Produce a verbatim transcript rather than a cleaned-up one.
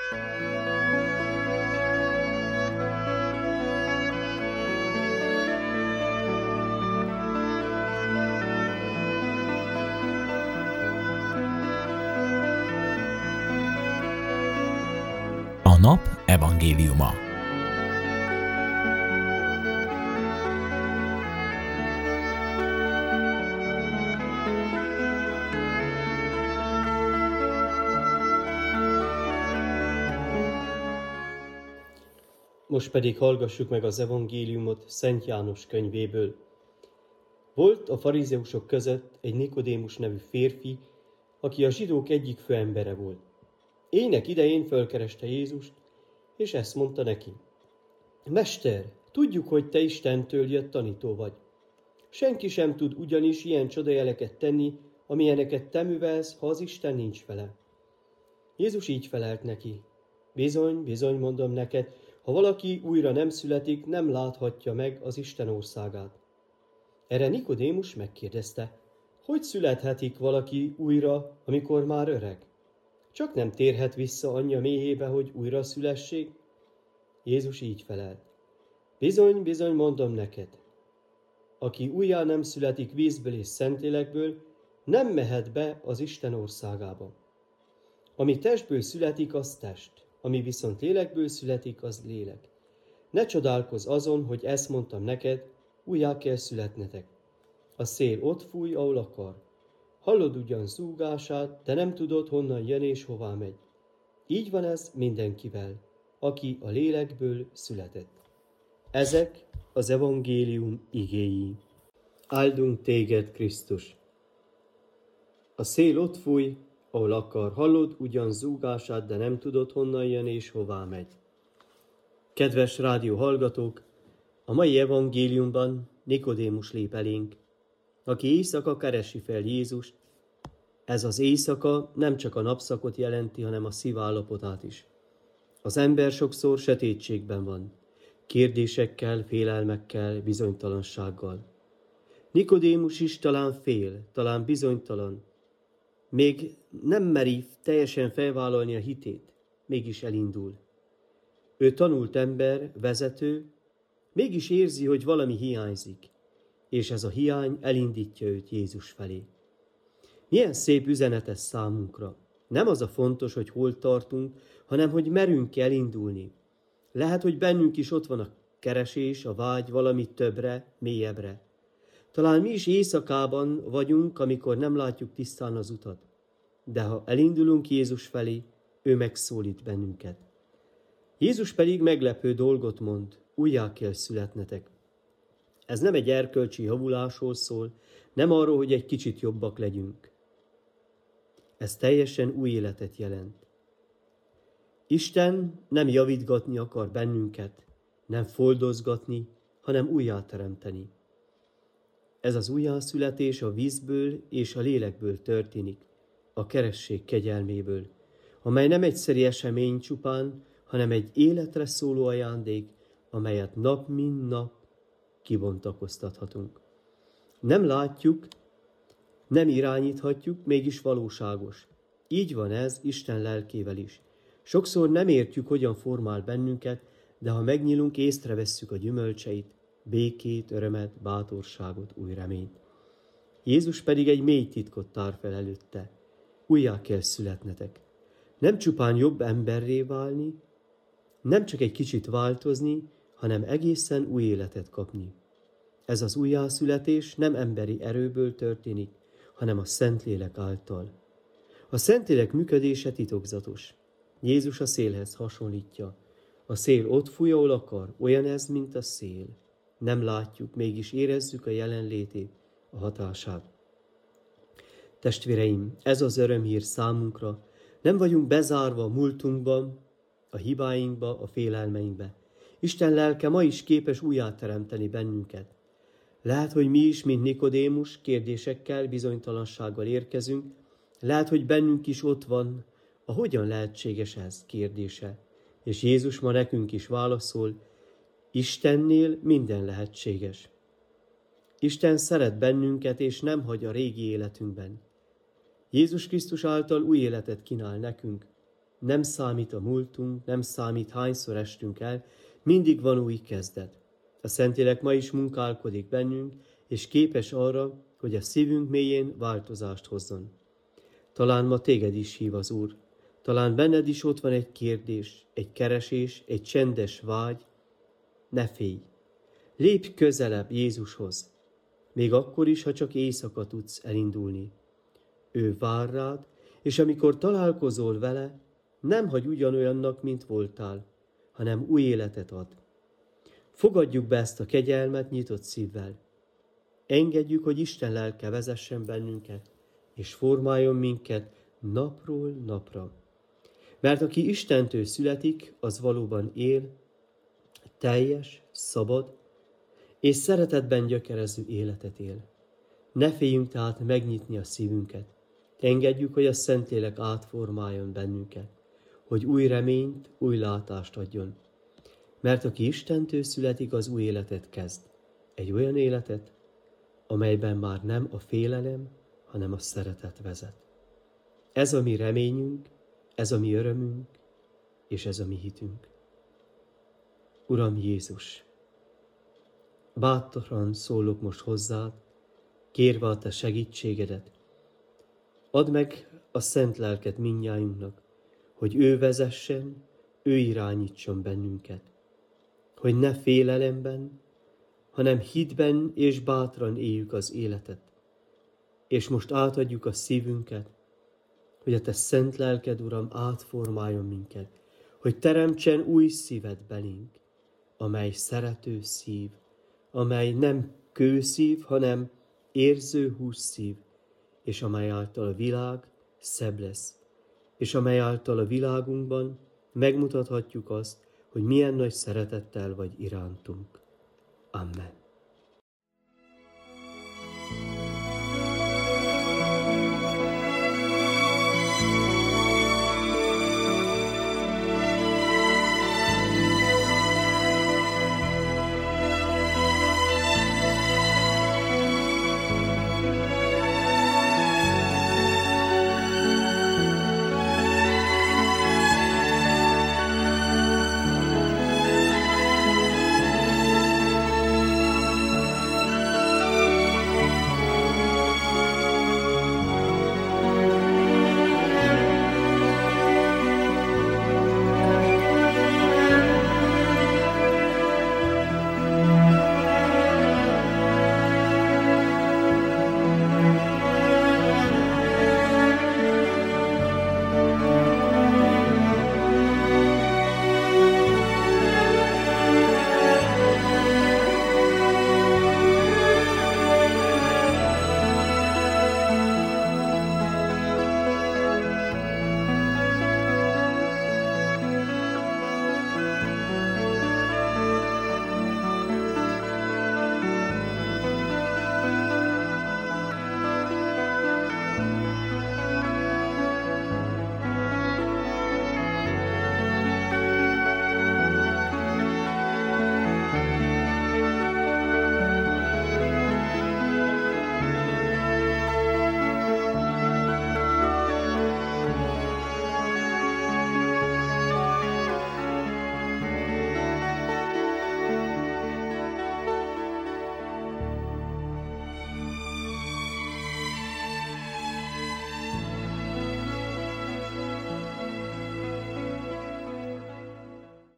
A nap evangéliuma. Most pedig hallgassuk meg az evangéliumot Szent János könyvéből. Volt a farizeusok között egy Nikodémus nevű férfi, aki a zsidók egyik főembere volt. Éjnek idején fölkereste Jézust, és ezt mondta neki: Mester, tudjuk, hogy te Istentől jött tanító vagy. Senki sem tud ugyanis ilyen csodajeleket tenni, amilyeneket te művelsz, ha az Isten nincs vele. Jézus így felelt neki: Bizony, bizony mondom neked, ha valaki újra nem születik, nem láthatja meg az Isten országát. Erre Nikodémus megkérdezte: Hogy születhetik valaki újra, amikor már öreg? Csak nem térhet vissza anyja méhébe, hogy újra szülessék? Jézus így felelt: Bizony, bizony mondom neked, aki újjá nem születik vízből és Szentlélekből, nem mehet be az Isten országába. Ami testből születik, az test, ami viszont lélekből születik, az lélek. Ne csodálkozz azon, hogy ezt mondtam neked, újjá kell születnetek. A szél ott fúj, ahol akar. Hallod ugyan zúgását, de nem tudod, honnan jön és hová megy. Így van ez mindenkivel, aki a lélekből született. Ezek az evangélium igéi. Áldunk téged, Krisztus! A szél ott fúj, ahol akar. Hallod ugyan zúgását, de nem tudod, honnan jön és hová megy. Kedves rádió hallgatók, a mai evangéliumban Nikodémus lép elénk, aki éjszaka keresi fel Jézust. Ez az éjszaka nem csak a napszakot jelenti, hanem a szívállapotát is. Az ember sokszor sötétségben van, kérdésekkel, félelmekkel, bizonytalansággal. Nikodémus is talán fél, talán bizonytalan, még nem meri teljesen felvállalni a hitét, mégis elindul. Ő tanult ember, vezető, mégis érzi, hogy valami hiányzik, és ez a hiány elindítja őt Jézus felé. Milyen szép üzenet ez számunkra. Nem az a fontos, hogy hol tartunk, hanem hogy merünk elindulni. Lehet, hogy bennünk is ott van a keresés, a vágy valami többre, mélyebbre. Talán mi is éjszakában vagyunk, amikor nem látjuk tisztán az utat. De ha elindulunk Jézus felé, ő megszólít bennünket. Jézus pedig meglepő dolgot mond: újjá kell születnetek. Ez nem egy erkölcsi javulásról szól, nem arról, hogy egy kicsit jobbak legyünk. Ez teljesen új életet jelent. Isten nem javítgatni akar bennünket, nem foldozgatni, hanem újjáteremteni. Ez az újjászületés a vízből és a lélekből történik, a keresség kegyelméből, amely nem egyszeri esemény csupán, hanem egy életre szóló ajándék, amelyet nap mint nap kibontakoztathatunk. Nem látjuk, nem irányíthatjuk, mégis valóságos. Így van ez Isten lelkével is. Sokszor nem értjük, hogyan formál bennünket, de ha megnyílunk, észrevesszük a gyümölcseit, békét, örömet, bátorságot, új reményt. Jézus pedig egy mély titkot tár fel előtte. Újjá kell születnetek. Nem csupán jobb emberré válni, nem csak egy kicsit változni, hanem egészen új életet kapni. Ez az újjászületés nem emberi erőből történik, hanem a Szentlélek által. A Szentlélek működése titokzatos. Jézus a szélhez hasonlítja. A szél ott fúj, ahol akar, olyan ez, mint a szél. Nem látjuk, mégis érezzük a jelenlétét, a hatását. Testvéreim, ez az örömhír számunkra. Nem vagyunk bezárva a múltunkban, a hibáinkba, a félelmeinkbe. Isten lelke ma is képes újjáteremteni bennünket. Lehet, hogy mi is, mint Nikodémus, kérdésekkel, bizonytalansággal érkezünk. Lehet, hogy bennünk is ott van a hogyan lehetséges ez kérdése. És Jézus ma nekünk is válaszol: Istennél minden lehetséges. Isten szeret bennünket, és nem hagy a régi életünkben. Jézus Krisztus által új életet kínál nekünk. Nem számít a múltunk, nem számít hányszor estünk el, mindig van új kezdet. A Szentlélek ma is munkálkodik bennünk, és képes arra, hogy a szívünk mélyén változást hozzon. Talán ma téged is hív az Úr. Talán benned is ott van egy kérdés, egy keresés, egy csendes vágy. Ne félj! Lépj közelebb Jézushoz, még akkor is, ha csak éjszaka tudsz elindulni. Ő vár rád, és amikor találkozol vele, nem hagy ugyanolyannak, mint voltál, hanem új életet ad. Fogadjuk be ezt a kegyelmet nyitott szívvel. Engedjük, hogy Isten lelke vezessen bennünket, és formáljon minket napról napra. Mert aki Istentől születik, az valóban él, teljes, szabad, és szeretetben gyökerező életet él. Ne féljünk tehát megnyitni a szívünket. Engedjük, hogy a Szentlélek átformáljon bennünket, hogy új reményt, új látást adjon. Mert aki Istentől születik, az új életet kezd. Egy olyan életet, amelyben már nem a félelem, hanem a szeretet vezet. Ez a mi reményünk, ez a mi örömünk, és ez a mi hitünk. Uram Jézus, bátran szólok most hozzád, kérve a te segítségedet. Add meg a szent lelket mindnyájunknak, hogy ő vezessen, ő irányítson bennünket. Hogy ne félelemben, hanem hitben és bátran éljük az életet. És most átadjuk a szívünket, hogy a te szent lelked, Uram, átformáljon minket, hogy teremtsen új szívet belénk, amely szerető szív, amely nem kőszív, hanem érző hússzív, és amely által a világ szebb lesz, és amely által a világunkban megmutathatjuk azt, hogy milyen nagy szeretettel vagy irántunk. Amen.